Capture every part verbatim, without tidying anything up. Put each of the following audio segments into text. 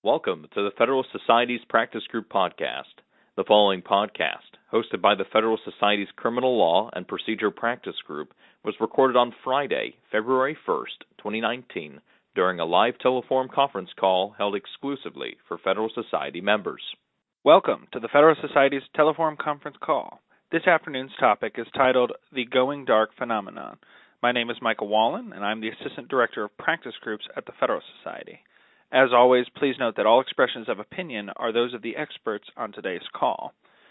Welcome to the Federalist Society's Practice Group podcast. The following podcast, hosted by the Federalist Society's Criminal Law and Procedure Practice Group, was recorded on Friday, February first, twenty nineteen, during a live telephone conference call held exclusively for Federalist Society members. Welcome to the Federalist Society's telephone conference call. This afternoon's topic is titled The Going Dark Phenomenon. My name is Michael Wallen, and I'm the Assistant Director of Practice Groups at the Federalist Society. As always, please note that all expressions of opinion are those of the experts on today's call.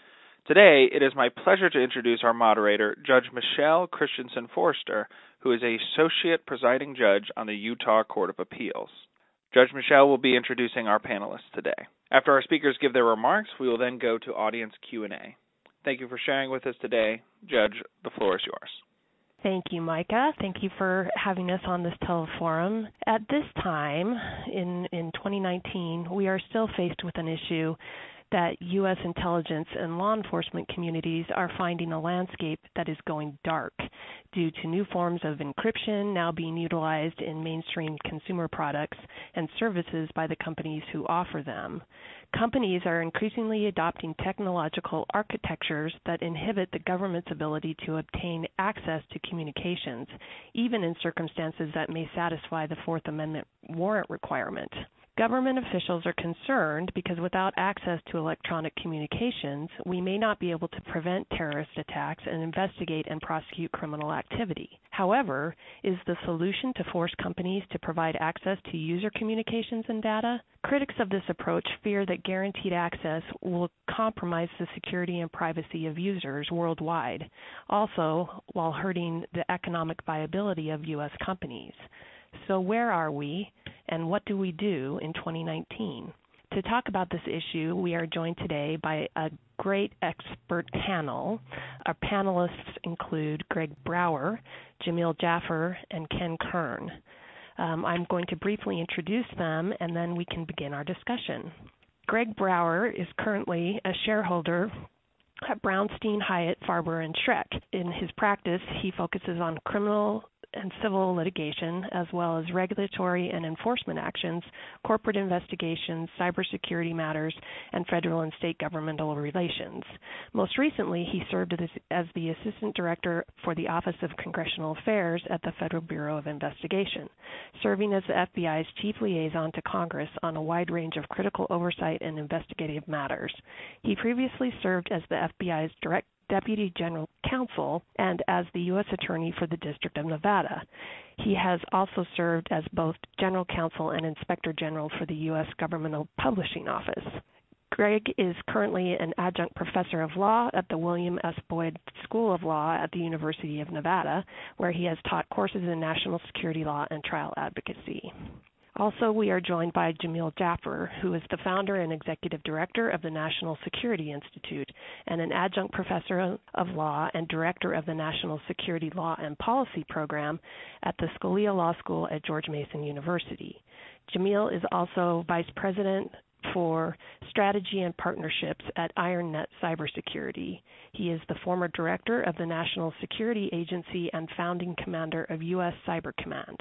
Today, it is my pleasure to introduce our moderator, Judge Michelle Christensen Forster, who is an Associate Presiding Judge on the Utah Court of Appeals. Judge Michelle will be introducing our panelists today. After our speakers give their remarks, we will then go to audience Q and A. Thank you for sharing with us today. Judge, the floor is yours. Thank you, Micah. Thank you for having us on this teleforum. At this time, in, in twenty nineteen, we are still faced with an issue that U S intelligence and law enforcement communities are finding a landscape that is going dark due to new forms of encryption now being utilized in mainstream consumer products and services by the companies who offer them. Companies are increasingly adopting technological architectures that inhibit the government's ability to obtain access to communications, even in circumstances that may satisfy the Fourth Amendment warrant requirement. Government officials are concerned because without access to electronic communications, we may not be able to prevent terrorist attacks and investigate and prosecute criminal activity. However, is the solution to force companies to provide access to user communications and data? Critics of this approach fear that guaranteed access will compromise the security and privacy of users worldwide, also while hurting the economic viability of U S companies. So where are we, and what do we do in twenty nineteen? To talk about this issue, we are joined today by a great expert panel. Our panelists include Greg Brower, Jamil Jaffer, and Ken Kern. Um, I'm going to briefly introduce them, and then we can begin our discussion. Greg Brower is currently a shareholder at Brownstein, Hyatt, Farber, and Schreck. In his practice, he focuses on criminal and civil litigation, as well as regulatory and enforcement actions, corporate investigations, cybersecurity matters, and federal and state governmental relations. Most recently, he served as, as the Assistant Director for the Office of Congressional Affairs at the Federal Bureau of Investigation, serving as the F B I's chief liaison to Congress on a wide range of critical oversight and investigative matters. He previously served as the F B I's direct Deputy General Counsel and as the U S Attorney for the District of Nevada. He has also served as both General Counsel and Inspector General for the U S Governmental Publishing Office. Greg is currently an adjunct professor of law at the William S. Boyd School of Law at the University of Nevada, where he has taught courses in national security law and trial advocacy. Also, we are joined by Jamil Jaffer, who is the founder and executive director of the National Security Institute and an adjunct professor of law and director of the National Security Law and Policy Program at the Scalia Law School at George Mason University. Jamil is also vice president for strategy and partnerships at IronNet Cybersecurity. He is the former director of the National Security Agency and founding commander of U S Cyber Command.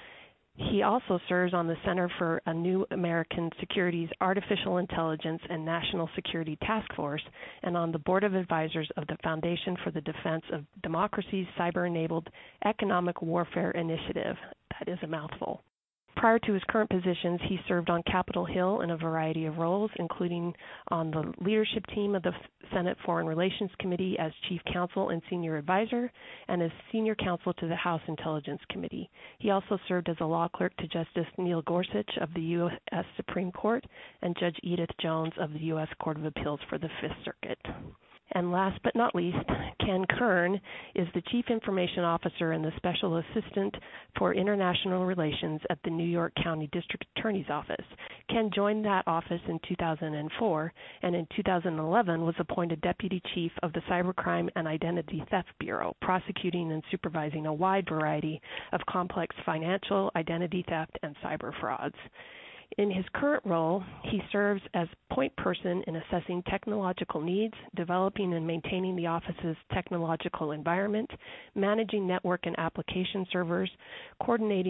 He also serves on the Center for a New American Security's Artificial Intelligence and National Security Task Force and on the Board of Advisors of the Foundation for the Defense of Democracy's Cyber-Enabled Economic Warfare Initiative. That is a mouthful. Prior to his current positions, he served on Capitol Hill in a variety of roles, including on the leadership team of the Senate Foreign Relations Committee as chief counsel and senior advisor, and as senior counsel to the House Intelligence Committee. He also served as a law clerk to Justice Neil Gorsuch of the U S Supreme Court and Judge Edith Jones of the U S Court of Appeals for the Fifth Circuit. And last but not least, Ken Kern is the Chief Information Officer and the Special Assistant for International Relations at the New York County District Attorney's Office. Ken joined that office in two thousand four and in two thousand eleven was appointed Deputy Chief of the Cybercrime and Identity Theft Bureau, prosecuting and supervising a wide variety of complex financial, identity theft, and cyber frauds. In his current role, he serves as point person in assessing technological needs, developing and maintaining the office's technological environment, managing network and application servers, coordinating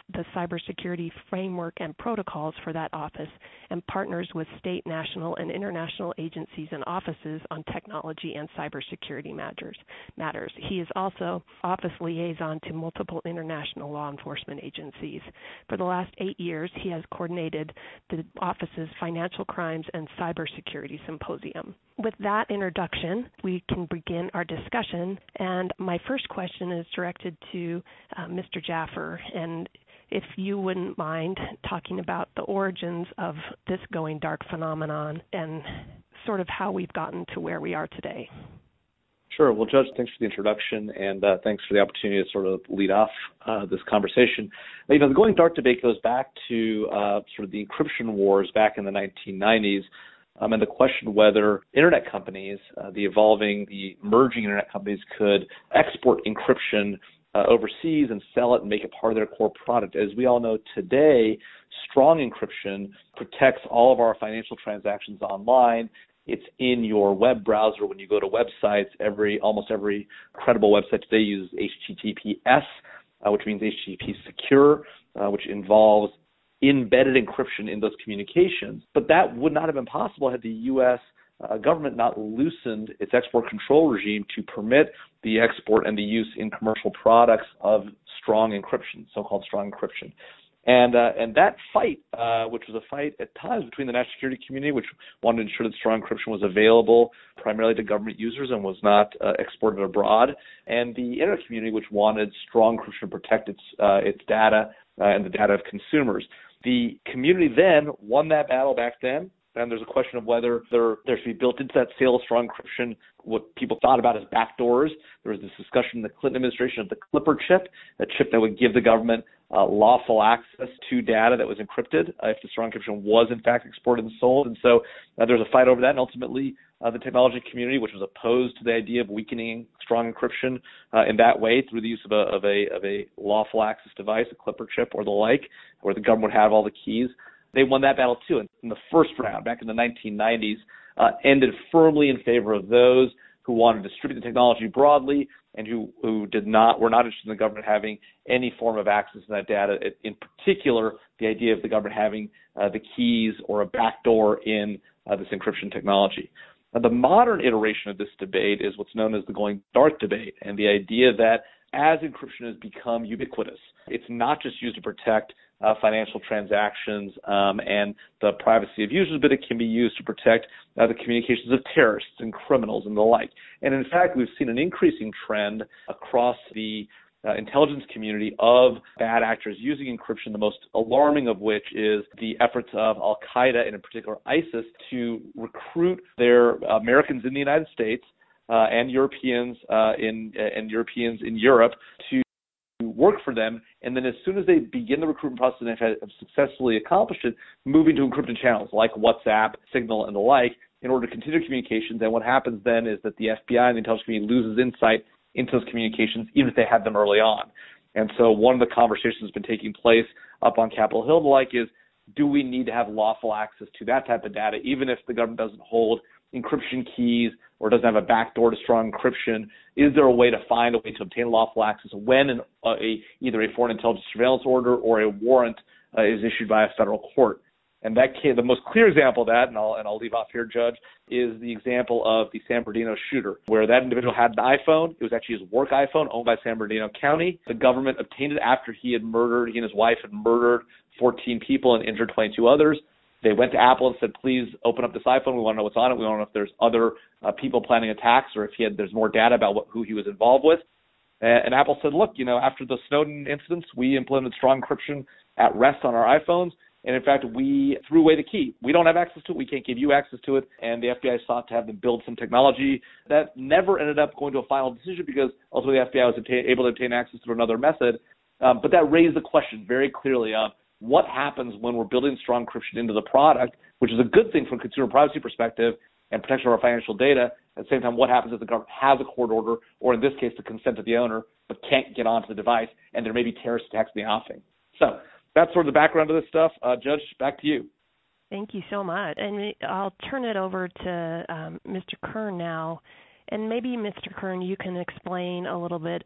the cybersecurity framework and protocols for that office and partners with state, national, and international agencies and offices on technology and cybersecurity matters. matters. He is also office liaison to multiple international law enforcement agencies. For the last eight years, he has coordinated the office's Financial Crimes and Cybersecurity Symposium. With that introduction, we can begin our discussion, and my first question is directed to uh, Mister Jaffer, and if you wouldn't mind talking about the origins of this going dark phenomenon and sort of how we've gotten to where we are today. Sure. Well, Judge, thanks for the introduction, and uh, thanks for the opportunity to sort of lead off uh, this conversation. You know, the going dark debate goes back to uh, sort of the encryption wars back in the nineteen nineties, um, and the question whether internet companies, uh, the evolving, the emerging internet companies, could export encryption uh, overseas and sell it and make it part of their core product. As we all know today, strong encryption protects all of our financial transactions online. It's in your web browser when you go to websites. Every almost every credible website today uses H T T P S, uh, which means H T T P secure, uh, which involves embedded encryption in those communications. But that would not have been possible had the U S uh, government not loosened its export control regime to permit the export and the use in commercial products of strong encryption, so-called strong encryption. And uh, and that fight, uh, which was a fight at times between the national security community, which wanted to ensure that strong encryption was available primarily to government users and was not uh, exported abroad, and the internet community, which wanted strong encryption to protect its uh, its data uh, and the data of consumers. The community then won that battle back then. And there's a question of whether there, there should be built into that sale of strong encryption what people thought about as backdoors. There was this discussion in the Clinton administration of the Clipper chip, a chip that would give the government uh, lawful access to data that was encrypted uh, if the strong encryption was in fact exported and sold. And so uh, there was a fight over that, and ultimately uh, the technology community, which was opposed to the idea of weakening strong encryption uh, in that way through the use of a, of a of a lawful access device, a Clipper chip or the like, where the government would have all the keys. They won that battle too. And in the first round, back in the nineteen nineties, uh, ended firmly in favor of those who wanted to distribute the technology broadly and who, who did not were not interested in the government having any form of access to that data. In particular, the idea of the government having uh, the keys or a backdoor in uh, this encryption technology. Now, the modern iteration of this debate is what's known as the going dark debate, and the idea that as encryption has become ubiquitous, it's not just used to protect uh, financial transactions um, and the privacy of users, but it can be used to protect uh, the communications of terrorists and criminals and the like. And in fact, we've seen an increasing trend across the uh, intelligence community of bad actors using encryption, the most alarming of which is the efforts of Al-Qaeda, and in particular ISIS, to recruit their Americans in the United States Uh, and Europeans uh, in uh, and Europeans in Europe to work for them, and then as soon as they begin the recruitment process and have successfully accomplished it, moving to encrypted channels like WhatsApp, Signal, and the like, in order to continue communications. And what happens then is that the F B I and the intelligence community loses insight into those communications, even if they had them early on. And so one of the conversations that's been taking place up on Capitol Hill and the like is, do we need to have lawful access to that type of data, even if the government doesn't hold encryption keys or doesn't have a backdoor to strong encryption? Is there a way to find a way to obtain lawful access when an, uh, a, either a foreign intelligence surveillance order or a warrant uh, is issued by a federal court? And that case, the most clear example of that, and I'll, and I'll leave off here, Judge, is the example of the San Bernardino shooter, where that individual had an iPhone. It was actually his work iPhone owned by San Bernardino County. The government obtained it after he had murdered, he and his wife had murdered fourteen people and injured twenty-two others. They went to Apple and said, please open up this iPhone. We want to know what's on it. We want to know if there's other uh, people planning attacks or if he had, there's more data about what, who he was involved with. And, and Apple said, look, you know, after the Snowden incidents, we implemented strong encryption at rest on our iPhones. And in fact, we threw away the key. We don't have access to it. We can't give you access to it. And the F B I sought to have them build some technology that never ended up going to a final decision because ultimately the F B I was obtain, able to obtain access through another method. Um, but that raised the question very clearly of, what happens when we're building strong encryption into the product, which is a good thing from a consumer privacy perspective and protection of our financial data. At the same time, what happens if the government has a court order, or in this case, the consent of the owner, but can't get onto the device, and there may be terrorist attacks in the offing? So that's sort of the background of this stuff. Uh, Judge, back to you. Thank you so much. And I'll turn it over to um, Mister Kern now. And maybe, Mister Kern, you can explain a little bit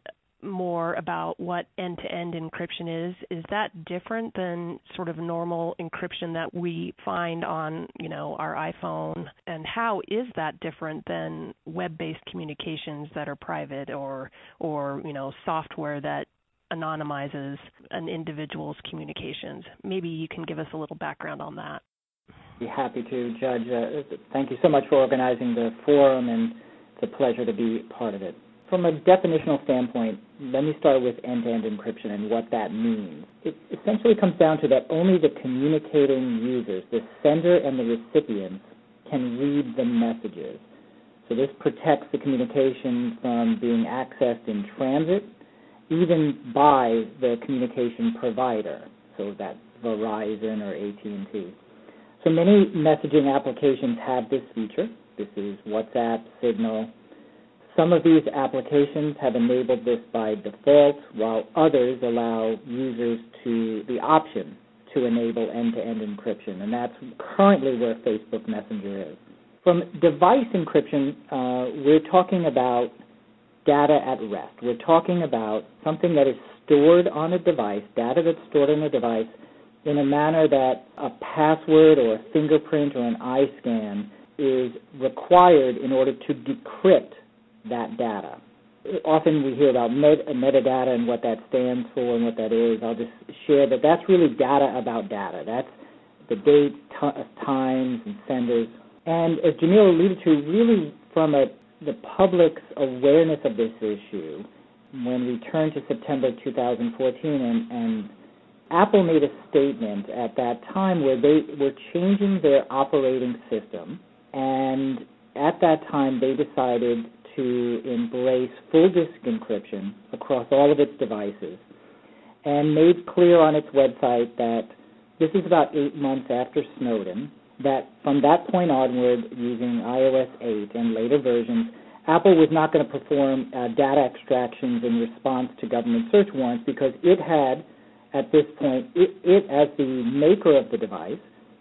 more about what end-to-end encryption is. Is that different than sort of normal encryption that we find on, you know, our iPhone? And how is that different than web-based communications that are private or, or you know, software that anonymizes an individual's communications? Maybe you can give us a little background on that. Be happy to, Judge. Uh, thank you so much for organizing the forum, and it's a pleasure to be part of it. From a definitional standpoint, let me start with end-to-end encryption and what that means. It essentially comes down to that only the communicating users, the sender and the recipients, can read the messages. So this protects the communication from being accessed in transit, even by the communication provider, so that's Verizon or A T and T. So many messaging applications have this feature. This is WhatsApp, Signal. Some of these applications have enabled this by default, while others allow users to the option to enable end-to-end encryption, and that's currently where Facebook Messenger is. From device encryption, uh, we're talking about data at rest. We're talking about something that is stored on a device, data that's stored on a device, in a manner that a password or a fingerprint or an eye scan is required in order to decrypt that data. Often we hear about met- metadata and what that stands for and what that is. I'll just share that that's really data about data. That's the date, t- times, and senders. And as Jamil alluded to, really from a, the public's awareness of this issue, when we turn to September two thousand fourteen, and, and Apple made a statement at that time where they were changing their operating system, and at that time they decided to embrace full disk encryption across all of its devices, and made clear on its website that this is about eight months after Snowden, that from that point onward, using i O S eight and later versions, Apple was not going to perform uh, data extractions in response to government search warrants because it had, at this point, it, it as the maker of the device,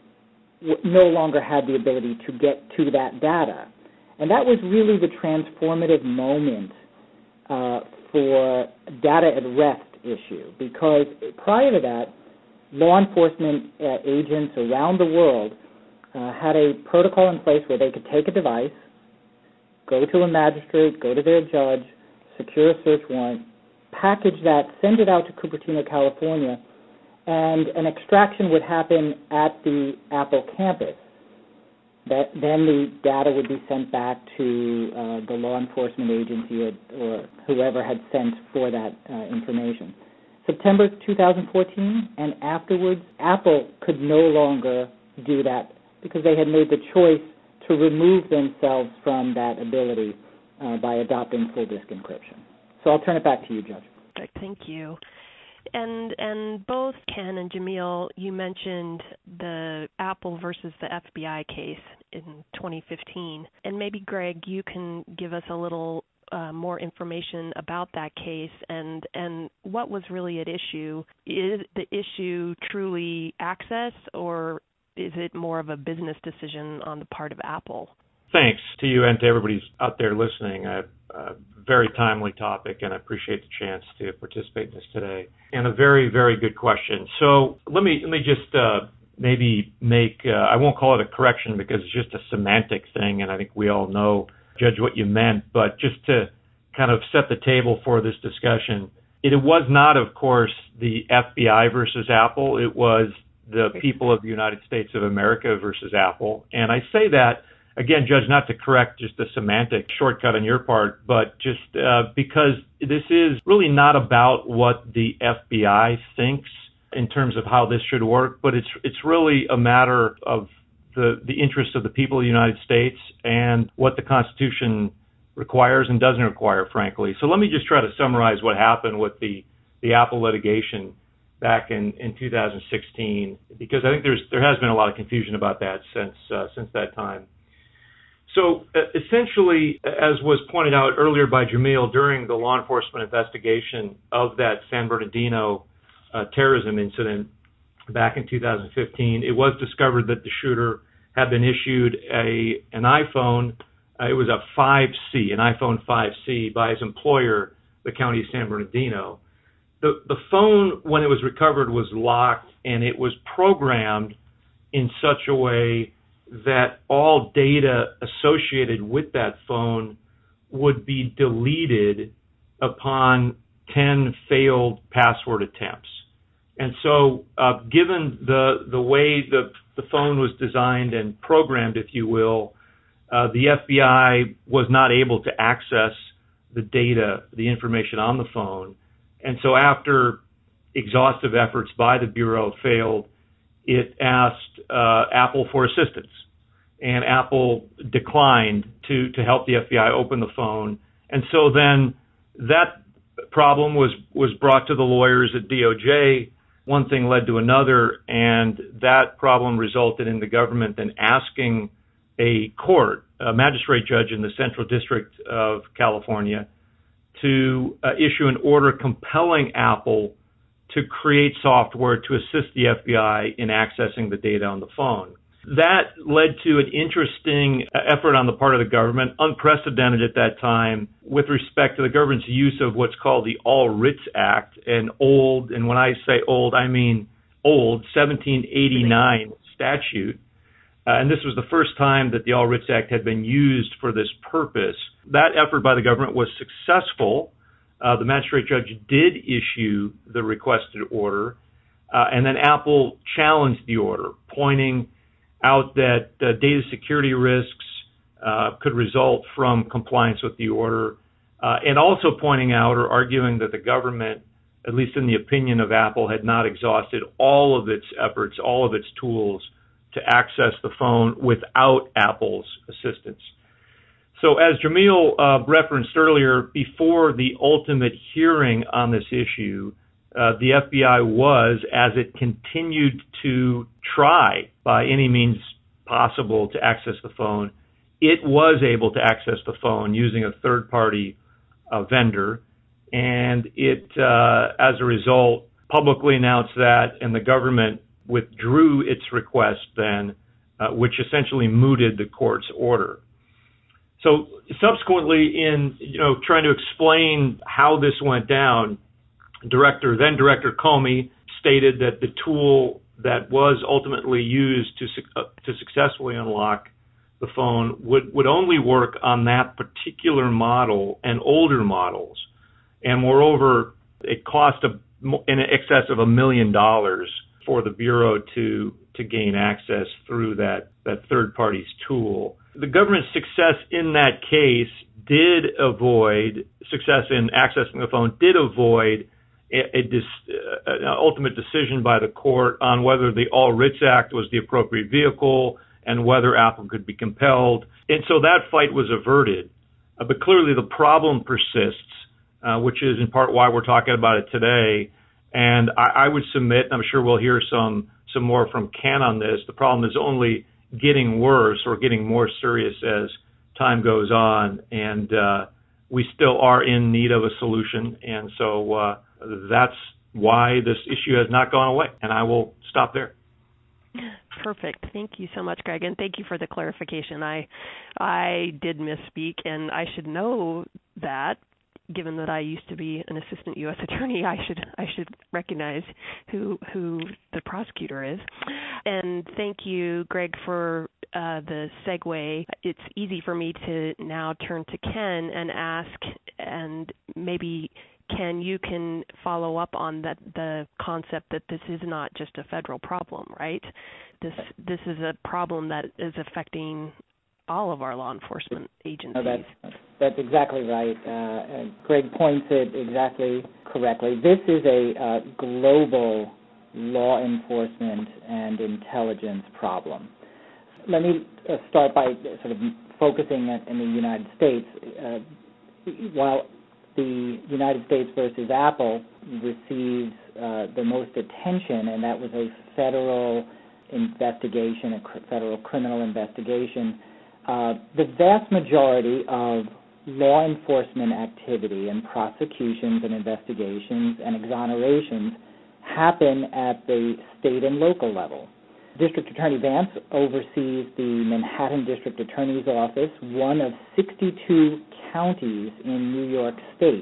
w- no longer had the ability to get to that data. And that was really the transformative moment uh, for data at rest issue, because prior to that, law enforcement uh, agents around the world uh, had a protocol in place where they could take a device, go to a magistrate, go to their judge, secure a search warrant, package that, send it out to Cupertino, California, and an extraction would happen at the Apple campus. That, then the data would be sent back to uh, the law enforcement agency or, or whoever had sent for that uh, information. September two thousand fourteen, and afterwards, Apple could no longer do that because they had made the choice to remove themselves from that ability uh, by adopting full disk encryption. So I'll turn it back to you, Judge. Thank you. And and both Ken and Jamil, you mentioned the Apple versus the F B I case in twenty fifteen. And maybe, Greg, you can give us a little uh, more information about that case and, and what was really at issue. Is the issue truly access, or is it more of a business decision on the part of Apple? Thanks to you and to everybody out there listening. A, a very timely topic, and I appreciate the chance to participate in this today. And a very, very good question. So let me let me just uh, maybe make, uh, I won't call it a correction because it's just a semantic thing, and I think we all know, Judge, what you meant. But just to kind of set the table for this discussion, it was not, of course, the F B I versus Apple. It was the people of the United States of America versus Apple. And I say that, again, Judge, not to correct just a semantic shortcut on your part, but just uh, because this is really not about what the F B I thinks in terms of how this should work, but it's it's really a matter of the, the interests of the people of the United States and what the Constitution requires and doesn't require, frankly. So let me just try to summarize what happened with the, the Apple litigation back in, in two thousand sixteen, because I think there's there has been a lot of confusion about that since uh, since that time. So uh, essentially, as was pointed out earlier by Jamil, during the law enforcement investigation of that San Bernardino uh, terrorism incident back in two thousand fifteen, it was discovered that the shooter had been issued a an iPhone. Uh, it was a five C, an iPhone five C, by his employer the county of San Bernardino. The, the phone, when it was recovered, was locked, and it was programmed in such a way that all data associated with that phone would be deleted upon ten failed password attempts. And so, uh, given the the way the, the phone was designed and programmed, if you will, uh, the F B I was not able to access the data, the information on the phone. And so after exhaustive efforts by the Bureau failed, it asked uh, Apple for assistance. And Apple declined to, to help the F B I open the phone. And so then that problem was, was brought to the lawyers at D O J. One thing led to another, and that problem resulted in the government then asking a court, a magistrate judge in the Central District of California, to uh, issue an order compelling Apple to create software to assist the F B I in accessing the data on the phone. That led to an interesting effort on the part of the government, unprecedented at that time, with respect to the government's use of what's called the All Writs Act, an old, and when I say old, I mean old, seventeen eighty-nine statute. Uh, and this was the first time that the All Writs Act had been used for this purpose. That effort by the government was successful. Uh, the magistrate judge did issue the requested order, uh, and then Apple challenged the order, pointing out that uh, data security risks uh, could result from compliance with the order, uh, and also pointing out or arguing that the government, at least in the opinion of Apple, had not exhausted all of its efforts, all of its tools to access the phone without Apple's assistance. So as Jamil uh, referenced earlier, before the ultimate hearing on this issue, uh, the F B I was, as it continued to try by any means possible to access the phone, it was able to access the phone using a third-party uh, vendor, and it, uh, as a result, publicly announced that, and the government withdrew its request then, uh, which essentially mooted the court's order. So subsequently, in you know trying to explain how this went down, Director then Director Comey stated that the tool that was ultimately used to uh, to successfully unlock the phone would, would only work on that particular model and older models, and moreover, it cost a, in excess of a million dollars for the Bureau to to gain access through that, that third party's tool. The government's success in that case did avoid, success in accessing the phone did avoid a, a dis, uh, an ultimate decision by the court on whether the All Writs Act was the appropriate vehicle and whether Apple could be compelled. And so that fight was averted. Uh, but clearly the problem persists, uh, which is in part why we're talking about it today. And I, I would submit, and I'm sure we'll hear some some more from Ken on this, the problem is only getting worse or getting more serious as time goes on, and uh, we still are in need of a solution. And so uh, that's why this issue has not gone away, and I will stop there. Perfect. Thank you so much, Greg, and thank you for the clarification. I I did misspeak, and I should know that. Given that I used to be an assistant U S attorney, I should I should recognize who who the prosecutor is. And thank you, Greg, for uh, the segue. It's easy for me to now turn to Ken and ask, and maybe Ken, you can follow up on that the concept that this is not just a federal problem, right? This this is a problem that is affecting all of our law enforcement agencies. No, that's, that's exactly right. Uh, and Greg points it exactly correctly. This is a uh, global law enforcement and intelligence problem. Let me uh, start by sort of focusing in the United States. Uh, while the United States versus Apple receives uh, the most attention, and that was a federal investigation, a cr- federal criminal investigation, Uh, the vast majority of law enforcement activity and prosecutions and investigations and exonerations happen at the state and local level. District Attorney Vance oversees the Manhattan District Attorney's Office, one of sixty-two counties in New York State. So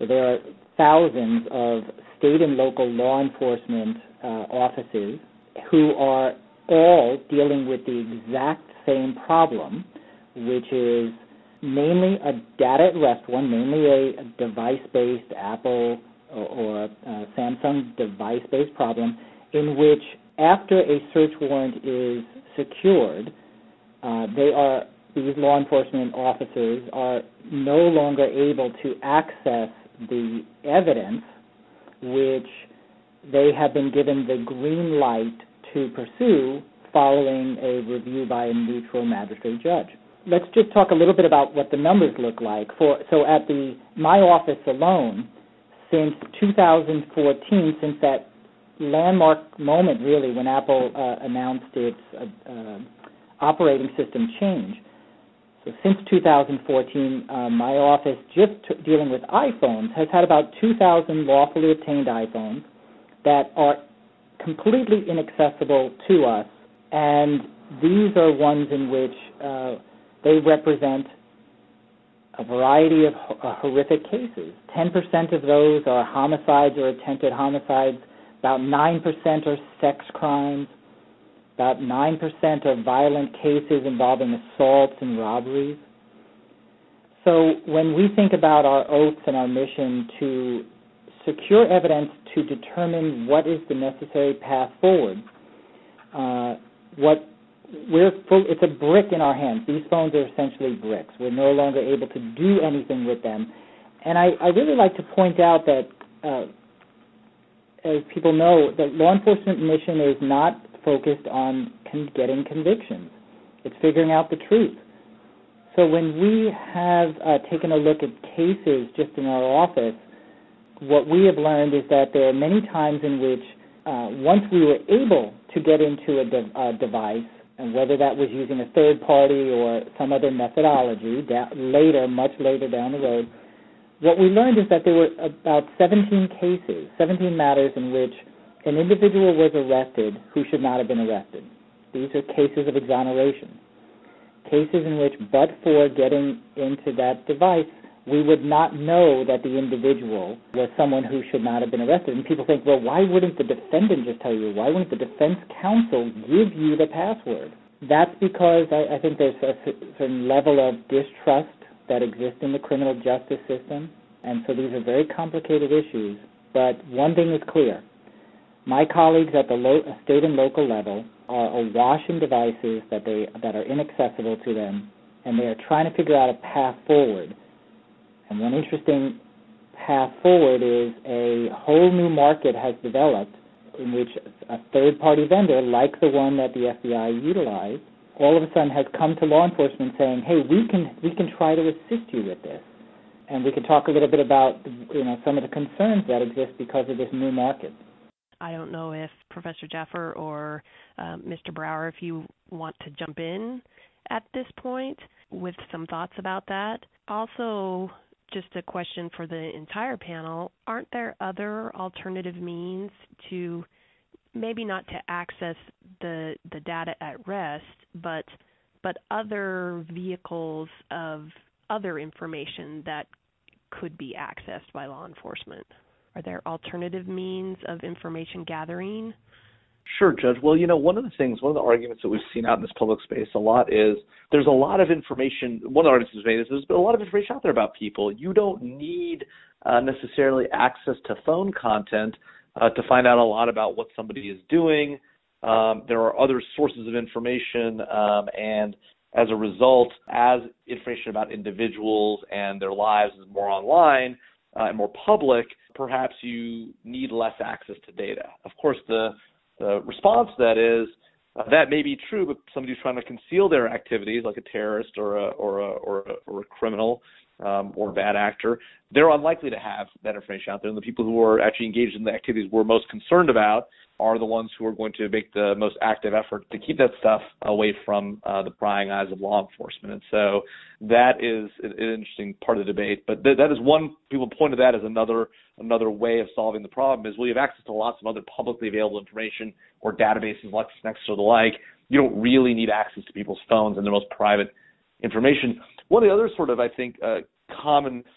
So there are thousands of state and local law enforcement uh, offices who are all dealing with the exact same problem, which is mainly a data at rest one, mainly a, a device-based Apple or, or uh, Samsung device-based problem, in which after a search warrant is secured, uh, they are these law enforcement officers are no longer able to access the evidence which they have been given the green light to pursue following a review by a neutral magistrate judge. Let's just talk a little bit about what the numbers look like. For so at the my office alone, since two thousand fourteen, since that landmark moment really when Apple uh, announced its uh, uh, operating system change. So since two thousand fourteen, uh, my office, just t- dealing with iPhones, has had about two thousand lawfully obtained iPhones that are completely inaccessible to us, and these are ones in which uh, they represent a variety of uh, horrific cases. ten percent of those are homicides or attempted homicides, about nine percent are sex crimes, about nine percent are violent cases involving assaults and robberies. So when we think about our oaths and our mission to secure evidence to determine what is the necessary path forward, uh, what we're full, it's a brick in our hands. These phones are essentially bricks. We're no longer able to do anything with them. And I, I really like to point out that, uh, as people know, the law enforcement mission is not focused on con- getting convictions. It's figuring out the truth. So when we have uh, taken a look at cases just in our office, what we have learned is that there are many times in which uh, once we were able to get into a, de- a device, and whether that was using a third party or some other methodology, da- later, much later down the road, what we learned is that there were about seventeen cases, seventeen matters in which an individual was arrested who should not have been arrested. These are cases of exoneration, cases in which, but for getting into that device, we would not know that the individual was someone who should not have been arrested. And people think, well, why wouldn't the defendant just tell you? Why wouldn't the defense counsel give you the password? That's because I, I think there's a certain level of distrust that exists in the criminal justice system, and so these are very complicated issues. But one thing is clear. My colleagues at the lo- state and local level are awash in devices that, they, that are inaccessible to them, and they are trying to figure out a path forward. And one interesting path forward is a whole new market has developed in which a third-party vendor, like the one that the F B I utilized, all of a sudden has come to law enforcement saying, hey, we can we can try to assist you with this. And we can talk a little bit about, you know, some of the concerns that exist because of this new market. I don't know if Professor Jaffer or uh, Mister Brower, if you want to jump in at this point with some thoughts about that. Also, just a question for the entire panel, aren't there other alternative means to maybe not to access the the data at rest, but but other vehicles of other information that could be accessed by law enforcement? Are there alternative means of information gathering? Sure, Judge. Well, you know, one of the things, one of the arguments that we've seen out in this public space a lot is there's a lot of information. One of the arguments we've made is there's been a lot of information out there about people. You don't need uh, necessarily access to phone content uh, to find out a lot about what somebody is doing. Um, there are other sources of information, um, and as a result, as information about individuals and their lives is more online uh, and more public, perhaps you need less access to data. Of course, the The response to that is uh, that may be true, but somebody who's trying to conceal their activities, like a terrorist or a or a or a, or a criminal um, or a bad actor, they're unlikely to have that information out there. And the people who are actually engaged in the activities we're most concerned about are the ones who are going to make the most active effort to keep that stuff away from uh, the prying eyes of law enforcement. And so that is an interesting part of the debate. But th- that is one, people point to that as another another way of solving the problem is, well, you have access to lots of other publicly available information or databases, LexisNexis or the like. You don't really need access to people's phones and their most private information. One of the other sort of, I think, uh, common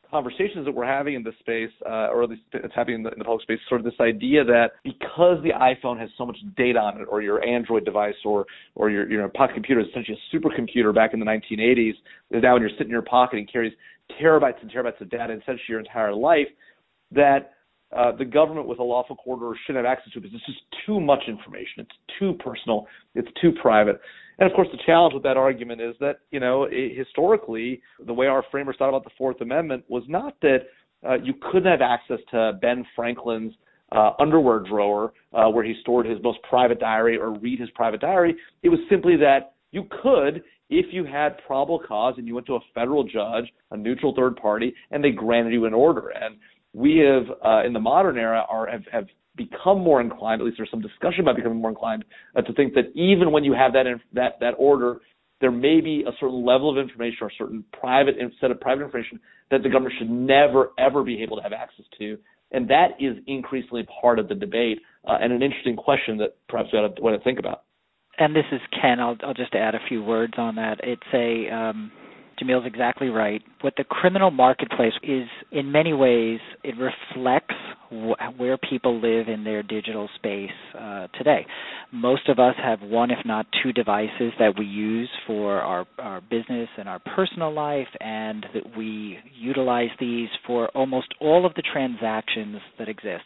conversations that we're having in this space, uh, or at least it's happening in the, in the public space, sort of this idea that because the iPhone has so much data on it, or your Android device, or or your your pocket computer is essentially a supercomputer back in the nineteen eighties, is now when you're sitting in your pocket and carries terabytes and terabytes of data essentially your entire life, that uh, the government with a lawful court order shouldn't have access to it because it's just too much information. It's too personal. It's too private. And, of course, the challenge with that argument is that, you know, it, historically, the way our framers thought about the Fourth Amendment was not that uh, you couldn't have access to Ben Franklin's uh, underwear drawer uh, where he stored his most private diary or read his private diary. It was simply that you could if you had probable cause and you went to a federal judge, a neutral third party, and they granted you an order. And we have, uh, in the modern era, are have, have become more inclined, at least there's some discussion about becoming more inclined, uh, to think that even when you have that, inf- that that order, there may be a certain level of information or a certain private set of private information that the government should never, ever be able to have access to. And that is increasingly part of the debate uh, and an interesting question that perhaps we ought to, ought to think about. And this is Ken. I'll, I'll just add a few words on that. It's a um, Jamil's exactly right. What the criminal marketplace is, in many ways, it reflects wh- where people live in their digital space uh, today. Most of us have one, if not two, devices that we use for our, our business and our personal life, and that we utilize these for almost all of the transactions that exist.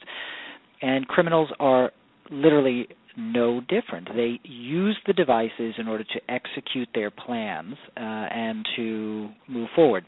And criminals are literally no different. They use the devices in order to execute their plans uh, and to move forward.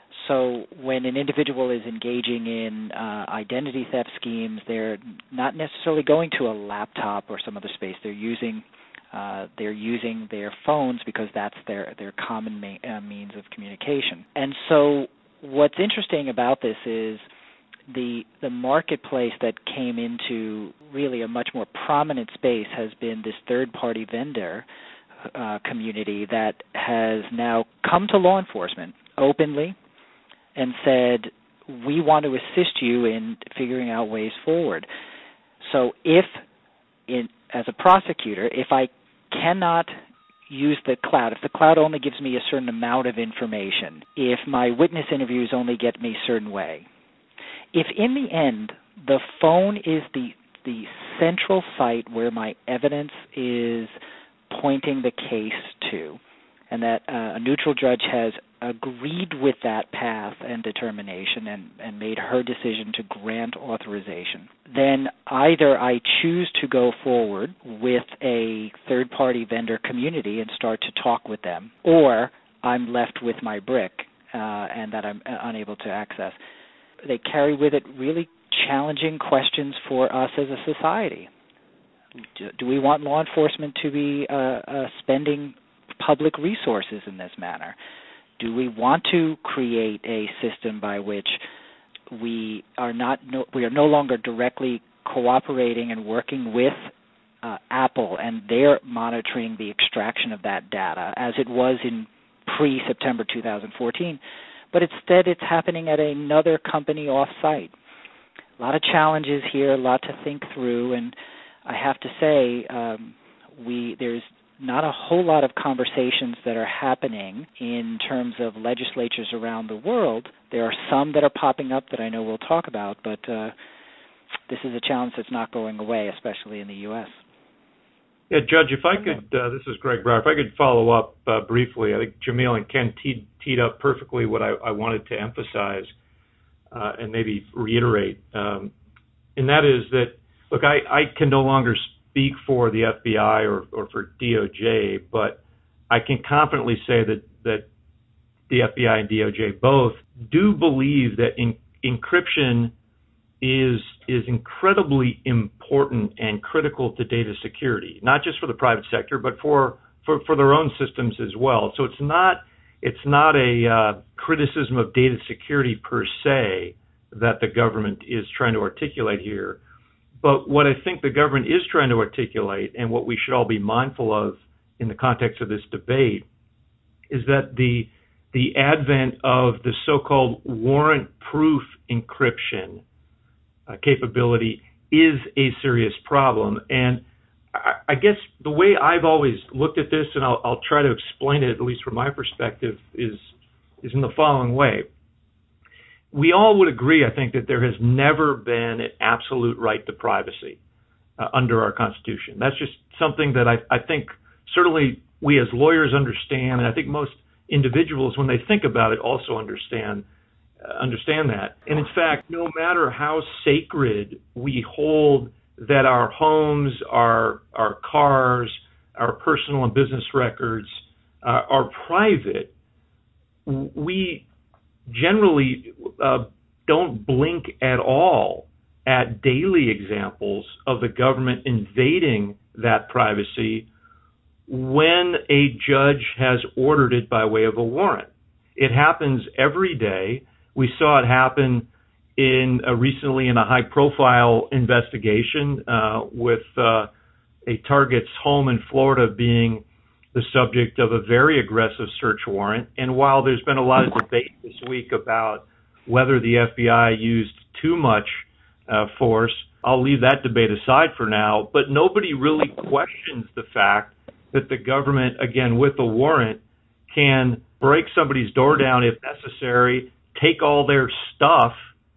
So when an individual is engaging in uh, identity theft schemes, they're not necessarily going to a laptop or some other space. They're using uh, they're using their phones because that's their their common ma- uh, means of communication. And so what's interesting about this is The the marketplace that came into really a much more prominent space has been this third-party vendor uh, community that has now come to law enforcement openly and said, we want to assist you in figuring out ways forward. So if, in, as a prosecutor, if I cannot use the cloud, if the cloud only gives me a certain amount of information, if my witness interviews only get me a certain way, if in the end the phone is the the central site where my evidence is pointing the case to, and that uh, a neutral judge has agreed with that path and determination and, and made her decision to grant authorization, then either I choose to go forward with a third-party vendor community and start to talk with them, or I'm left with my brick uh, and that I'm unable to access. They carry with it really challenging questions for us as a society. Do, do we want law enforcement to be uh, uh, spending public resources in this manner? Do we want to create a system by which we are not no, we are no longer directly cooperating and working with uh, Apple and they're monitoring the extraction of that data as it was in pre-September two thousand fourteen? But instead it's happening at another company off-site. A lot of challenges here, a lot to think through, and I have to say um, we there's not a whole lot of conversations that are happening in terms of legislatures around the world. There are some that are popping up that I know we'll talk about, but uh, this is a challenge that's not going away, especially in the U S Yeah, Judge, if I could, uh, this is Greg Brower, if I could follow up uh, briefly. I think Jamil and Ken teed, teed up perfectly what I, I wanted to emphasize uh, and maybe reiterate, um, and that is that, look, I, I can no longer speak for the F B I or, or for D O J, but I can confidently say that, that the F B I and D O J both do believe that in, encryption is is incredibly important and critical to data security, not just for the private sector, but for, for, for their own systems as well. So it's not it's not a uh, criticism of data security per se that the government is trying to articulate here. But what I think the government is trying to articulate, and what we should all be mindful of in the context of this debate, is that the the advent of the so-called warrant-proof encryption uh, capability is a serious problem. And I, I guess the way I've always looked at this, and I'll, I'll try to explain it, at least from my perspective, is is in the following way. we all would agree, I think, that there has never been an absolute right to privacy uh, under our Constitution. That's just something that I, I think certainly we as lawyers understand, and I think most individuals, when they think about it, also understand uh, understand that. And in fact, no matter how sacred we hold that our homes, our our cars, our personal and business records uh, are private, we generally uh, don't blink at all at daily examples of the government invading that privacy when a judge has ordered it by way of a warrant. It happens every day. We saw it happen in uh, recently in a high-profile investigation uh, with uh, a target's home in Florida being the subject of a very aggressive search warrant. And while there's been a lot of debate this week about whether the F B I used too much uh, force, I'll leave that debate aside for now. But nobody really questions the fact that the government, again, with a warrant, can break somebody's door down if necessary, take all their stuff,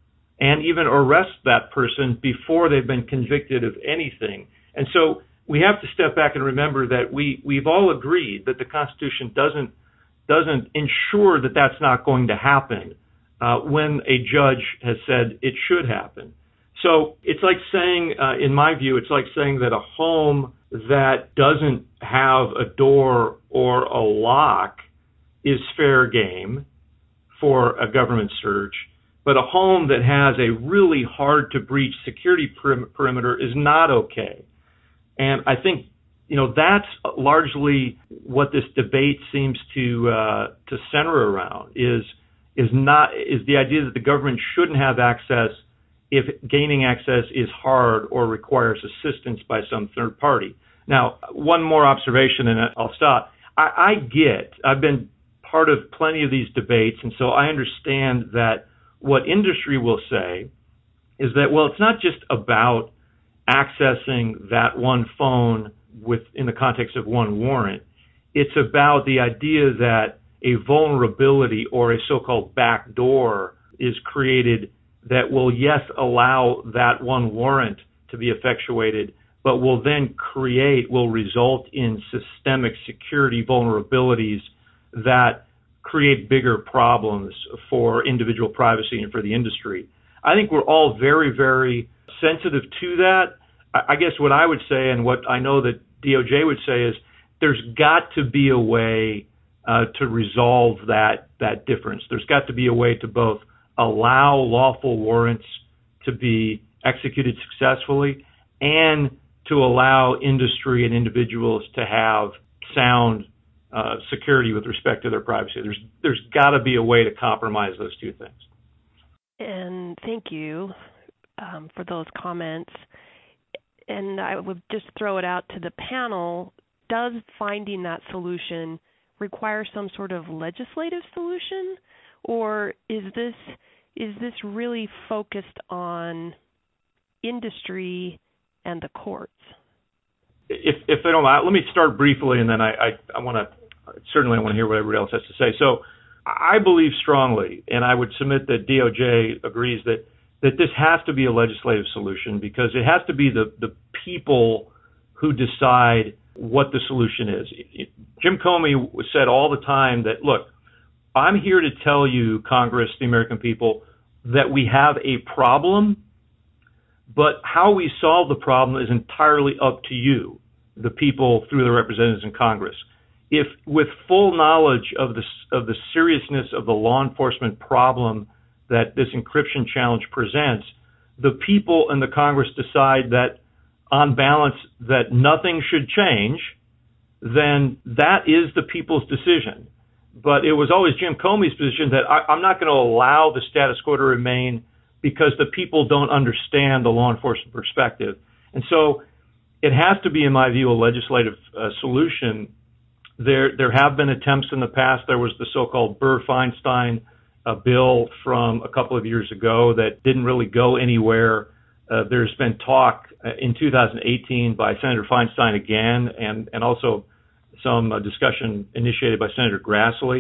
and even arrest that person before they've been convicted of anything. And so we have to step back and remember that we, we've all agreed that the Constitution doesn't doesn't ensure that that's not going to happen uh, when a judge has said it should happen. So it's like saying, uh, in my view, it's like saying that a home that doesn't have a door or a lock is fair game for a government search, but a home that has a really hard to breach security perim- perimeter is not okay. And I think, you know, that's largely what this debate seems to uh, to center around is is not is the idea that the government shouldn't have access if gaining access is hard or requires assistance by some third party. Now, one more observation, and I'll stop. I, I get, I've been part of plenty of these debates, and so I understand that what industry will say is that, well, it's not just about accessing that one phone with in the context of one warrant. It's about the idea that a vulnerability or a so-called backdoor is created that will, yes, allow that one warrant to be effectuated, but will then create, will result in systemic security vulnerabilities that create bigger problems for individual privacy and for the industry. I think we're all very, very sensitive to that. I guess what I would say, and what I know that D O J would say, is there's got to be a way uh, to resolve that that difference. There's got to be a way to both allow lawful warrants to be executed successfully and to allow industry and individuals to have sound uh, security with respect to their privacy. There's there's got to be a way to compromise those two things. And thank you um, for those comments. And I would just throw it out to the panel. Does finding that solution require some sort of legislative solution, or is this is this really focused on industry and the courts? If if they don't, let me start briefly, and then I I, I want to certainly I want to hear what everybody else has to say. So I believe strongly, and I would submit that D O J agrees that that this has to be a legislative solution, because it has to be the the people who decide what the solution is. Jim Comey said all the time that, look, I'm here to tell you, Congress, the American people, that we have a problem, but how we solve the problem is entirely up to you, the people through the representatives in Congress. If with full knowledge of the, of the seriousness of the law enforcement problem that this encryption challenge presents, the people in the Congress decide that, on balance, that nothing should change, then that is the people's decision. But it was always Jim Comey's position that I, I'm not going to allow the status quo to remain because the people don't understand the law enforcement perspective. And so it has to be, in my view, a legislative uh, solution. There there have been attempts in the past. There was the so-called Burr-Feinstein uh, bill from a couple of years ago that didn't really go anywhere. Uh, there's been talk uh, in two thousand eighteen by Senator Feinstein again, and, and also some uh, discussion initiated by Senator Grassley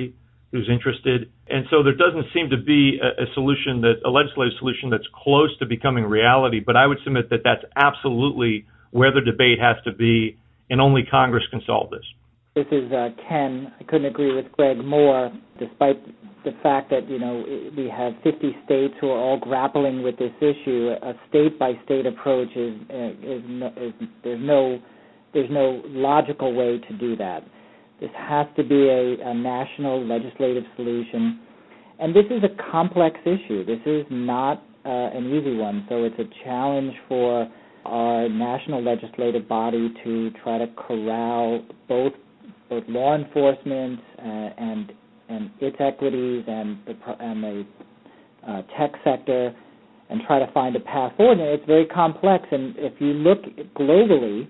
who's interested. And so there doesn't seem to be a, a solution, that a legislative solution that's close to becoming reality. But I would submit that that's absolutely where the debate has to be, and only Congress can solve this. This is uh, Ken. I couldn't agree with Greg more, despite the fact that, you know, we have fifty states who are all grappling with this issue. A state-by-state approach is, is, is there's no there's no logical way to do that. This has to be a, a national legislative solution, and this is a complex issue. This is not uh, an easy one, so it's a challenge for our national legislative body to try to corral both both law enforcement uh, and and its equities and the and the uh, tech sector, and try to find a path forward. And it's very complex. And if you look globally,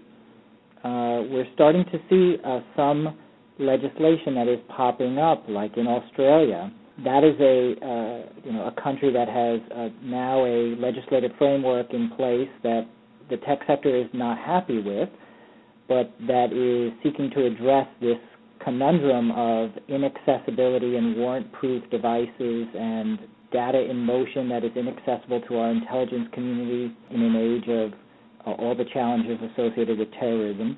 uh, we're starting to see uh, some legislation that is popping up, like in Australia. That is a uh, you know a country that has uh, now a legislative framework in place that the tech sector is not happy with, but that is seeking to address this conundrum of inaccessibility and warrant-proof devices and data in motion that is inaccessible to our intelligence community in an age of uh, all the challenges associated with terrorism.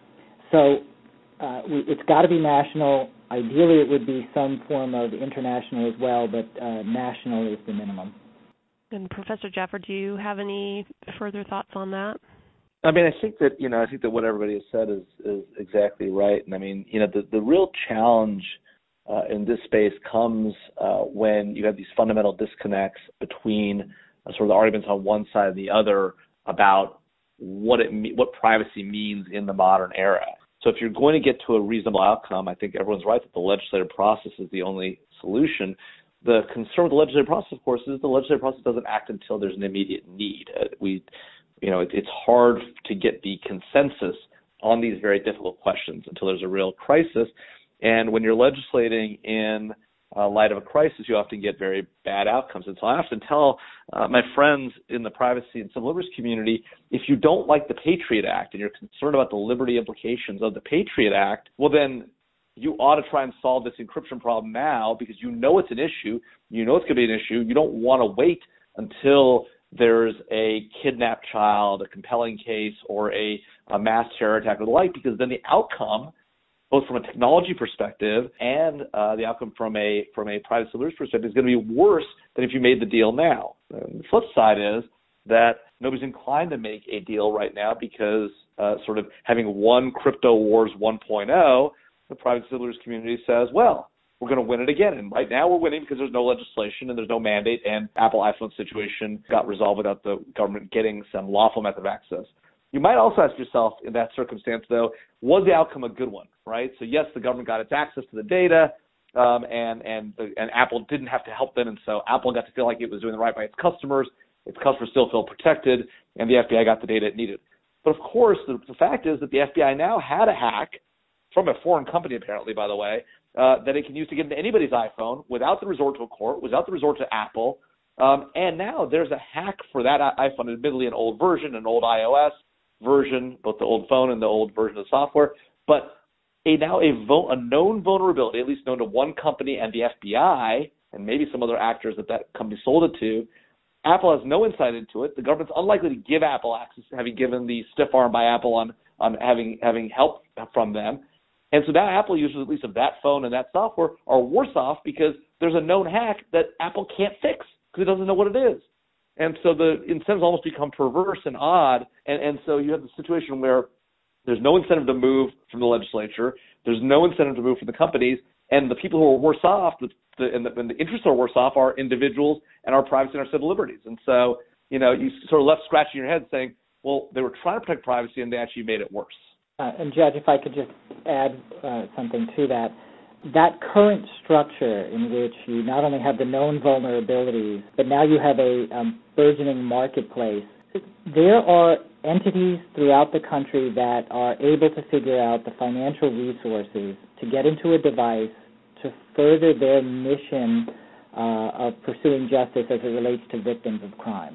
So uh, we, it's got to be national. Ideally, it would be some form of international as well, but uh, national is the minimum. And Professor Jaffer, do you have any further thoughts on that? I mean, I think that, you know, I think that what everybody has said is, is exactly right. And I mean, you know, the, the real challenge uh, in this space comes uh, when you have these fundamental disconnects between uh, sort of the arguments on one side and the other about what it what privacy means in the modern era. So if you're going to get to a reasonable outcome, I think everyone's right that the legislative process is the only solution. The concern with the legislative process, of course, is the legislative process doesn't act until there's an immediate need. Uh, we, you know, it, it's hard to get the consensus on these very difficult questions until there's a real crisis. And when you're legislating in uh, light of a crisis, you often get very bad outcomes. And so I often tell uh, my friends in the privacy and civil liberties community, if you don't like the Patriot Act and you're concerned about the liberty implications of the Patriot Act, well then you ought to try and solve this encryption problem now, because you know it's an issue, you know it's going to be an issue. You don't want to wait until there's a kidnapped child, a compelling case, or a, a mass terror attack or the like, because then the outcome, both from a technology perspective and uh, the outcome from a from a private civil liberties perspective, is going to be worse than if you made the deal now. And the flip side is that nobody's inclined to make a deal right now because uh, sort of having won Crypto Wars one point oh, the private civil liberties community says, well, we're going to win it again. And right now we're winning because there's no legislation and there's no mandate, and Apple iPhone situation got resolved without the government getting some lawful method of access. You might also ask yourself in that circumstance, though, was the outcome a good one, right? So, yes, the government got its access to the data, um, and and, the, and Apple didn't have to help them, and so Apple got to feel like it was doing the right by its customers. Its customers still feel protected, and the F B I got the data it needed. But, of course, the, the fact is that the F B I now had a hack from a foreign company, apparently, by the way, uh, that it can use to get into anybody's iPhone without the resort to a court, without the resort to Apple. Um, and now there's a hack for that iPhone, admittedly an old version, an old iOS version, both the old phone and the old version of the software. But a now a, vo- a known vulnerability, at least known to one company and the F B I, and maybe some other actors that that company sold it to. Apple has no insight into it. The government's unlikely to give Apple access, having given the stiff arm by Apple on, on having having help from them. And so now Apple users, at least of that phone and that software, are worse off because there's a known hack that Apple can't fix because it doesn't know what it is. And so the incentives almost become perverse and odd. And, and so you have the situation where there's no incentive to move from the legislature. There's no incentive to move from the companies. And the people who are worse off, the, the, and, the, and the interests are worse off, are individuals and our privacy and our civil liberties. And so, you know, you sort of left scratching your head saying, well, they were trying to protect privacy and they actually made it worse. Uh, and Judge, if I could just add uh, something to that, that current structure in which you not only have the known vulnerabilities, but now you have a um, burgeoning marketplace, there are entities throughout the country that are able to figure out the financial resources to get into a device to further their mission uh, of pursuing justice as it relates to victims of crime.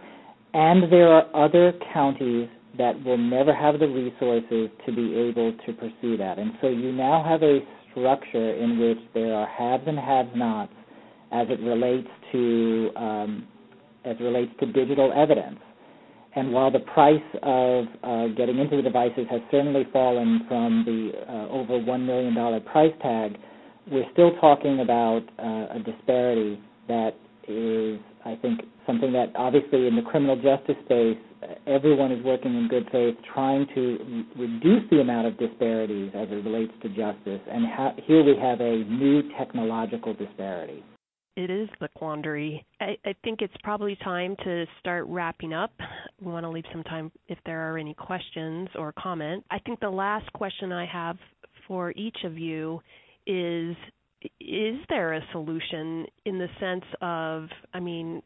And there are other counties that will never have the resources to be able to pursue that. And so you now have a structure in which there are haves and have-nots as it relates to um, as it relates to digital evidence. And while the price of uh, getting into the devices has certainly fallen from the uh, over one million dollars price tag, we're still talking about uh, a disparity that is, I think, something that obviously in the criminal justice space, everyone is working in good faith trying to re- reduce the amount of disparities as it relates to justice. And ha- here we have a new technological disparity. It is the quandary. I, I think it's probably time to start wrapping up. We want to leave some time if there are any questions or comments. I think the last question I have for each of you is, is there a solution in the sense of, I mean,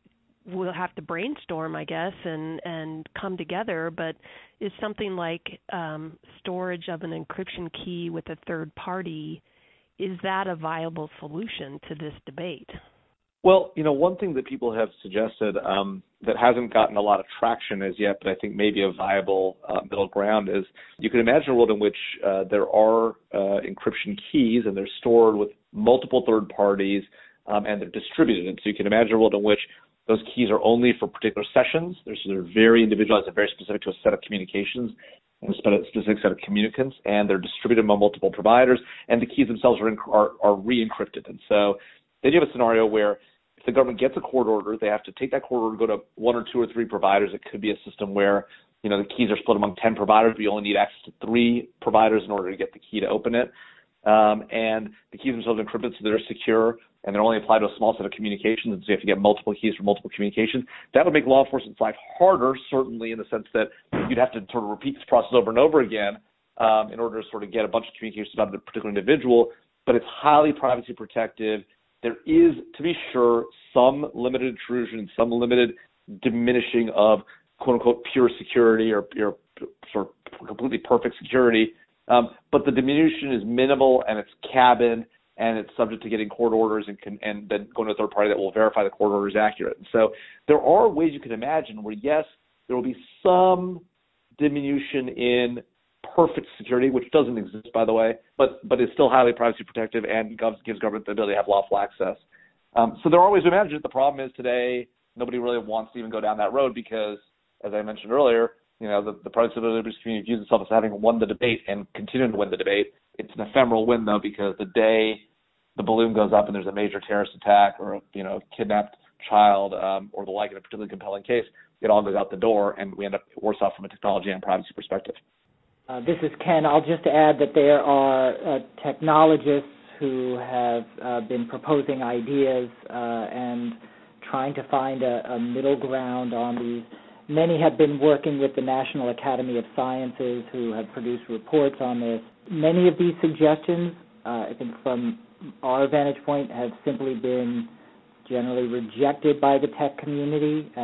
we'll have to brainstorm, I guess, and, and come together, but is something like um, storage of an encryption key with a third party, is that a viable solution to this debate? Well, you know, one thing that people have suggested um, that hasn't gotten a lot of traction as yet, but I think maybe a viable uh, middle ground is you can imagine a world in which uh, there are uh, encryption keys and they're stored with multiple third parties um, and they're distributed. And so you can imagine a world in which those keys are only for particular sessions. They're, so they're very individualized and very specific to a set of communications and a specific set of communicants, and they're distributed among multiple providers, and the keys themselves are, in, are, are re-encrypted. And so then you have a scenario where if the government gets a court order, they have to take that court order and go to one or two or three providers. It could be a system where, you know, the keys are split among ten providers, but you only need access to three providers in order to get the key to open it. Um, and the keys themselves are encrypted, so they're secure, and they're only applied to a small set of communications, and so you have to get multiple keys for multiple communications. That would make law enforcement's life harder, certainly in the sense that you'd have to sort of repeat this process over and over again um, in order to sort of get a bunch of communications about a particular individual, but it's highly privacy protective. There is, to be sure, some limited intrusion, some limited diminishing of quote-unquote pure security or, or sort of completely perfect security, um, but the diminution is minimal and it's cabined, and it's subject to getting court orders and, can, and then going to a third party that will verify the court order is accurate. And so there are ways you can imagine where, yes, there will be some diminution in perfect security, which doesn't exist, by the way, but but is still highly privacy protective and gives government the ability to have lawful access. Um, so there are ways to imagine it. The problem is today nobody really wants to even go down that road because, as I mentioned earlier, you know, the, the privacy community views itself as having won the debate and continuing to win the debate. It's an ephemeral win, though, because the day the balloon goes up and there's a major terrorist attack or a, you know, kidnapped child um, or the like in a particularly compelling case, it all goes out the door and we end up worse off from a technology and privacy perspective. Uh, this is Ken. I'll just add that there are uh, technologists who have uh, been proposing ideas uh, and trying to find a, a middle ground on these. Many have been working with the National Academy of Sciences who have produced reports on this. Many of these suggestions, uh, I think from our vantage point, have simply been generally rejected by the tech community, uh,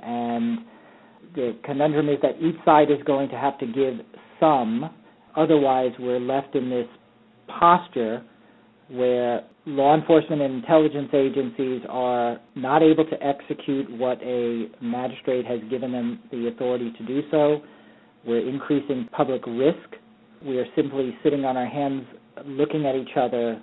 and the conundrum is that each side is going to have to give some, otherwise we're left in this posture where law enforcement and intelligence agencies are not able to execute what a magistrate has given them the authority to do so. We're increasing public risk. We are simply sitting on our hands looking at each other,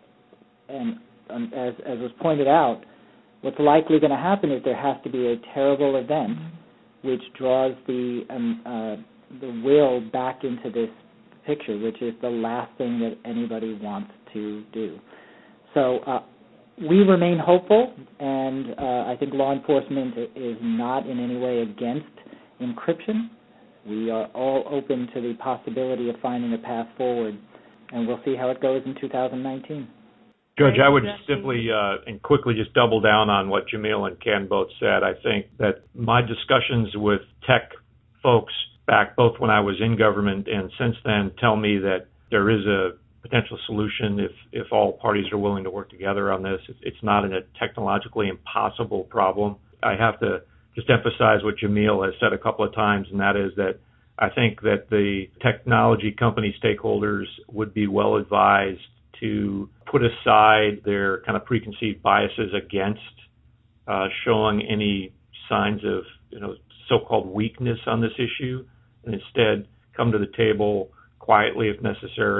and um, as, as was pointed out, what's likely going to happen is there has to be a terrible event which draws the um, uh, the will back into this picture, which is the last thing that anybody wants to do. So uh, we remain hopeful, and uh, I think law enforcement is not in any way against encryption. We are all open to the possibility of finding a path forward, and we'll see how it goes in two thousand nineteen. Judge, I would simply uh, and quickly just double down on what Jamil and Ken both said. I think that my discussions with tech folks back both when I was in government and since then tell me that there is a potential solution if, if all parties are willing to work together on this. It's not a technologically impossible problem. I have to just emphasize what Jamil has said a couple of times, and that is that I think that the technology company stakeholders would be well advised to put aside their kind of preconceived biases against uh, showing any signs of, you know, so-called weakness on this issue, and instead come to the table quietly if necessary to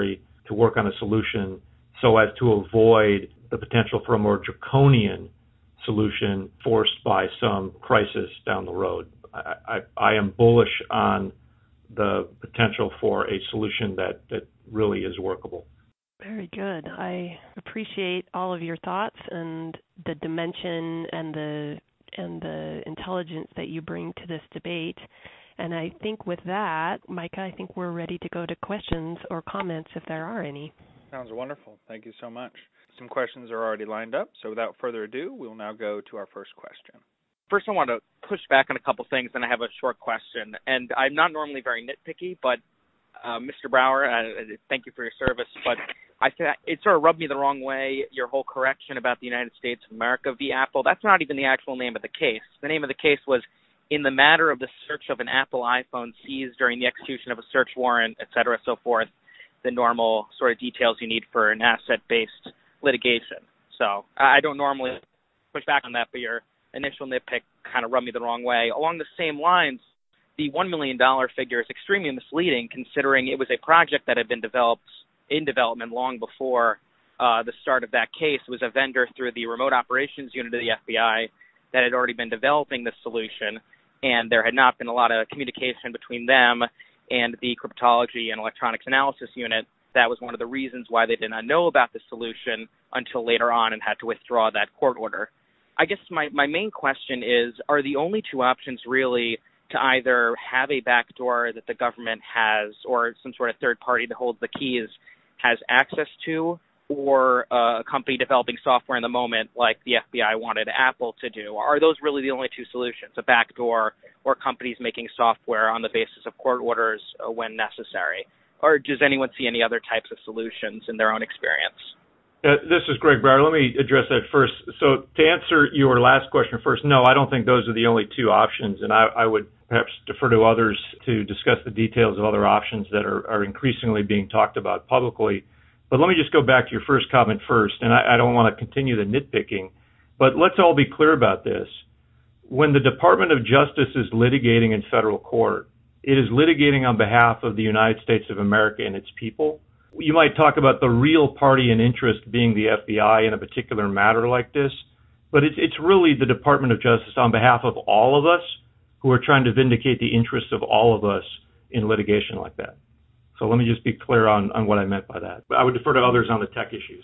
to work on a solution so as to avoid the potential for a more draconian solution forced by some crisis down the road. I, I, I am bullish on the potential for a solution that, that really is workable. Very good. I appreciate all of your thoughts and the dimension and the and the intelligence that you bring to this debate. And I think with that, Micah, I think we're ready to go to questions or comments if there are any. Sounds wonderful. Thank you so much. Some questions are already lined up, so without further ado, we will now go to our first question. First, I want to push back on a couple things, and I have a short question. And I'm not normally very nitpicky, but uh, Mister Brower, uh, thank you for your service, but I th- it sort of rubbed me the wrong way, your whole correction about the United States of America v. Apple. That's not even the actual name of the case. The name of the case was in the matter of the search of an Apple iPhone seized during the execution of a search warrant, et cetera, so forth, the normal sort of details you need for an asset-based litigation. So I don't normally push back on that, but your initial nitpick kind of rubbed me the wrong way. Along the same lines, the one million dollars figure is extremely misleading considering it was a project that had been developed in development long before uh, the start of that case. It was a vendor through the remote operations unit of the F B I that had already been developing this solution, and there had not been a lot of communication between them and the cryptology and electronics analysis unit. That was one of the reasons why they did not know about the solution until later on and had to withdraw that court order. I guess my, my main question is, are the only two options really to either have a backdoor that the government has or some sort of third party that holds the keys has access to, or uh, a company developing software in the moment like the F B I wanted Apple to do? Are those really the only two solutions, a backdoor or companies making software on the basis of court orders uh, when necessary? Or does anyone see any other types of solutions in their own experience? Uh, this is Greg Brower. Let me address that first. So to answer your last question first, no, I don't think those are the only two options, and I, I would perhaps defer to others to discuss the details of other options that are, are increasingly being talked about publicly. But let me just go back to your first comment first, and I, I don't want to continue the nitpicking, but let's all be clear about this. When the Department of Justice is litigating in federal court, it is litigating on behalf of the United States of America and its people. You might talk about the real party in interest being the F B I in a particular matter like this, but it's, it's really the Department of Justice on behalf of all of us who are trying to vindicate the interests of all of us in litigation like that. So let me just be clear on, on what I meant by that. But I would defer to others on the tech issues.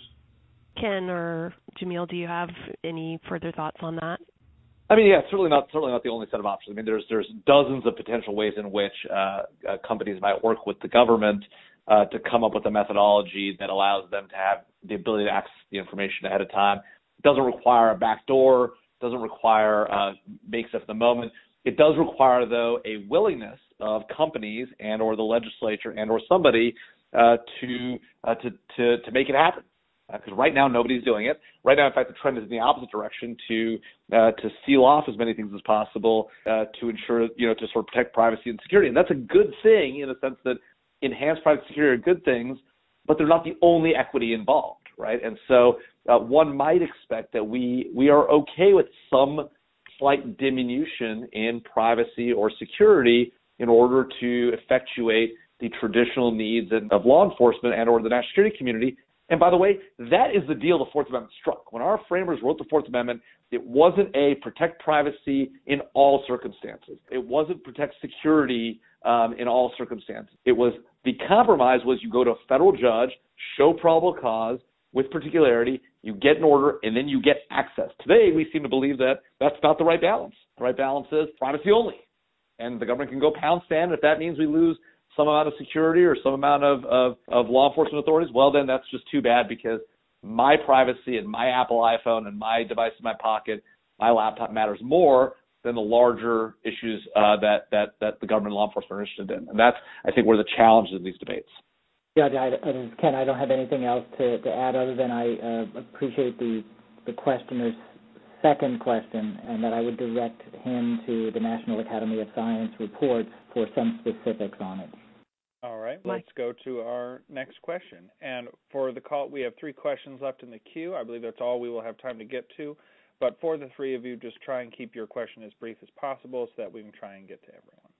Ken or Jamil, do you have any further thoughts on that? I mean, yeah, certainly not certainly not the only set of options. I mean, there's there's dozens of potential ways in which uh, uh, companies might work with the government uh, to come up with a methodology that allows them to have the ability to access the information ahead of time. It doesn't require a backdoor, doesn't require uh, make stuff at the moment. It does require, though, a willingness of companies and or the legislature and or somebody uh, to, uh, to to to make it happen. Because uh, right now nobody's doing it. Right now, in fact, the trend is in the opposite direction to uh, to seal off as many things as possible uh, to ensure, you know, to sort of protect privacy and security. And that's a good thing in the sense that enhanced privacy and security are good things, but they're not the only equity involved, right? And so uh, one might expect that we we are okay with some slight diminution in privacy or security in order to effectuate the traditional needs of law enforcement and or the national security community. And by the way, that is the deal the Fourth Amendment struck. When our framers wrote the Fourth Amendment, it wasn't a protect privacy in all circumstances. It wasn't protect security um, in all circumstances. It was the compromise was you go to a federal judge, show probable cause with particularity, you get an order, and then you get access. Today, we seem to believe that that's not the right balance. The right balance is privacy only. And the government can go pound sand. If that means we lose some amount of security or some amount of, of, of law enforcement authorities, well, then that's just too bad because my privacy and my Apple iPhone and my device in my pocket, my laptop matters more than the larger issues uh, that, that, that the government and law enforcement are interested in. And that's, I think, where the challenge in these debates. Judge, I, I, Ken, I don't have anything else to, to add other than I uh, appreciate the, the questioner's second question, and that I would direct him to the National Academy of Science reports for some specifics on it. All right, let's go to our next question. And for the call, we have three questions left in the queue. I believe that's all we will have time to get to. But for the three of you, just try and keep your question as brief as possible so that we can try and get to everyone.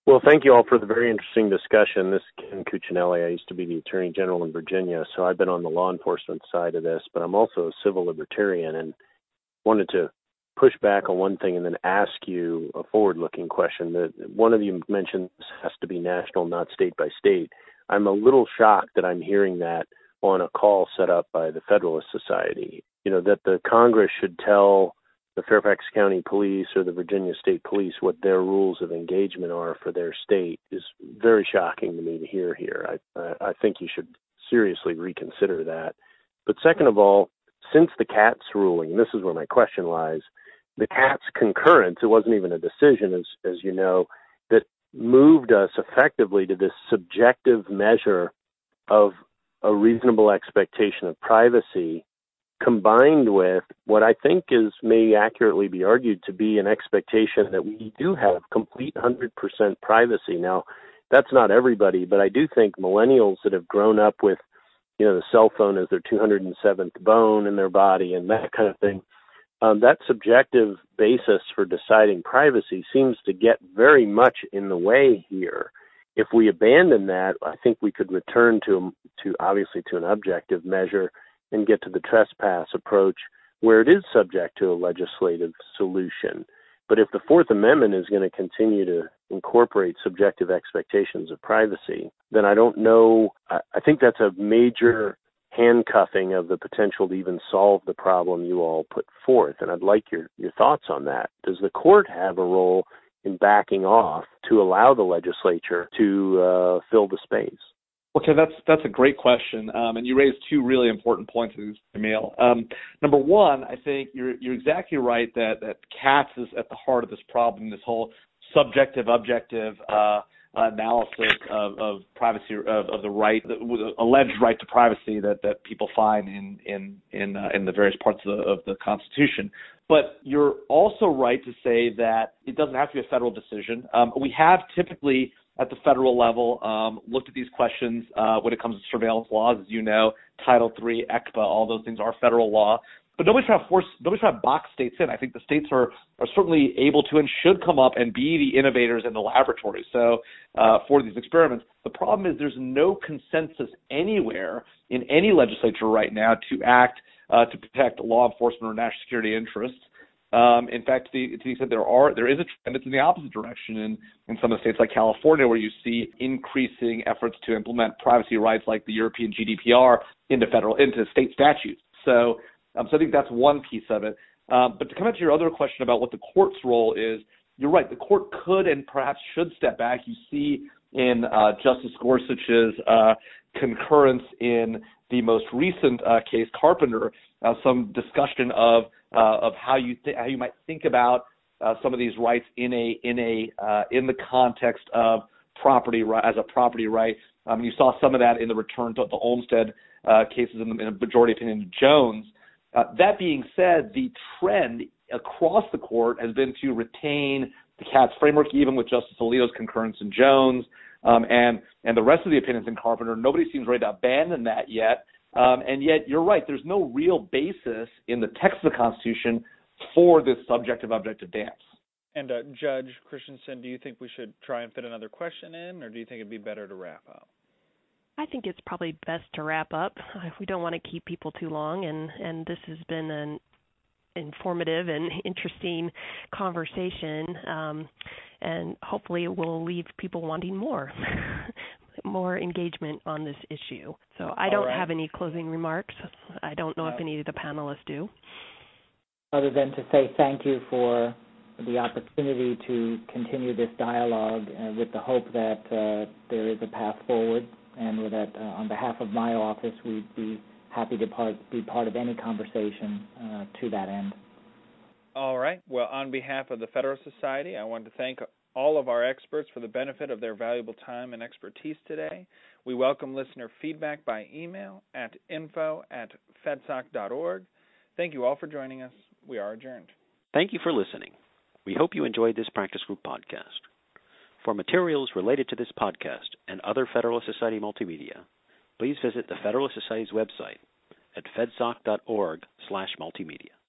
Well, thank you all for the very interesting discussion. This is Ken Cuccinelli. I used to be the Attorney General in Virginia, so I've been on the law enforcement side of this, but I'm also a civil libertarian and wanted to push back on one thing and then ask you a forward-looking question. That one of you mentioned this has to be national, not state by state. I'm a little shocked that I'm hearing that on a call set up by the Federalist Society. You know, that the Congress should tell the Fairfax County Police or the Virginia State Police what their rules of engagement are for their state is very shocking to me to hear here. I, I, I think you should seriously reconsider that. But second of all, since the Katz ruling, and this is where my question lies, the Katz concurrence, it wasn't even a decision, as, as you know, that moved us effectively to this subjective measure of a reasonable expectation of privacy, combined with what I think is may accurately be argued to be an expectation that we do have complete one hundred percent privacy. Now, that's not everybody, but I do think millennials that have grown up with, you know, the cell phone as their two hundred seventh bone in their body and that kind of thing, um, that subjective basis for deciding privacy seems to get very much in the way here. If we abandon that, I think we could return to, to obviously to an objective measure and get to the trespass approach where it is subject to a legislative solution. But if the Fourth Amendment is going to continue to incorporate subjective expectations of privacy, then I don't know. I think that's a major handcuffing of the potential to even solve the problem you all put forth. And I'd like your, your thoughts on that. Does the court have a role in backing off to allow the legislature to uh, fill the space? Okay, that's that's a great question, um, and you raised two really important points, Emil. Um, number one, I think you're you're exactly right that that Katz is at the heart of this problem. This whole subjective, objective uh, analysis of, of privacy of, of the right, the alleged right to privacy that, that people find in in in, uh, in the various parts of the, of the Constitution. But you're also right to say that it doesn't have to be a federal decision. Um, we have typically at the federal level, um, looked at these questions uh, when it comes to surveillance laws. As you know, Title three, E C P A, all those things are federal law. But nobody's trying to force, nobody's trying to box states in. I think the states are, are certainly able to and should come up and be the innovators in the laboratory. So uh, for these experiments, the problem is there's no consensus anywhere in any legislature right now to act uh, to protect law enforcement or national security interests. Um, in fact, to the, to the extent there are, there is a trend. It's in the opposite direction in, in some of the states like California, where you see increasing efforts to implement privacy rights like the European G D P R into federal, into state statutes. So, um, so I think that's one piece of it. Um, but to come back to your other question about what the court's role is, you're right. The court could and perhaps should step back. You see in uh, Justice Gorsuch's uh, concurrence in the most recent uh, case, Carpenter, uh, some discussion of uh, of how you th- how you might think about uh, some of these rights in a in a uh, in the context of property right, as a property right. Um, you saw some of that in the return to the Olmstead uh, cases in, the, in a majority opinion of Jones. Uh, that being said, the trend across the court has been to retain the Katz framework, even with Justice Alito's concurrence in Jones. Um, and and the rest of the opinions in Carpenter, nobody seems ready to abandon that yet. Um, and yet, you're right, there's no real basis in the text of the Constitution for this subjective-objective dance. And uh, Judge Christensen, do you think we should try and fit another question in, or do you think it'd be better to wrap up? I think it's probably best to wrap up. We don't want to keep people too long, and, and this has been an informative and interesting conversation, um, and hopefully it will leave people wanting more, more engagement on this issue. So I don't right. have any closing remarks. I don't know no. if any of the panelists do. Other than to say thank you for the opportunity to continue this dialogue uh, with the hope that uh, there is a path forward, and with that, uh, on behalf of my office, we'd be happy to part, be part of any conversation uh, to that end. All right. Well, on behalf of the Federalist Society, I want to thank all of our experts for the benefit of their valuable time and expertise today. We welcome listener feedback by email at info at fedsoc dot org. Thank you all for joining us. We are adjourned. Thank you for listening. We hope you enjoyed this Practice Group podcast. For materials related to this podcast and other Federalist Society multimedia, please visit the Federalist Society's website at fedsoc dot org slash multimedia.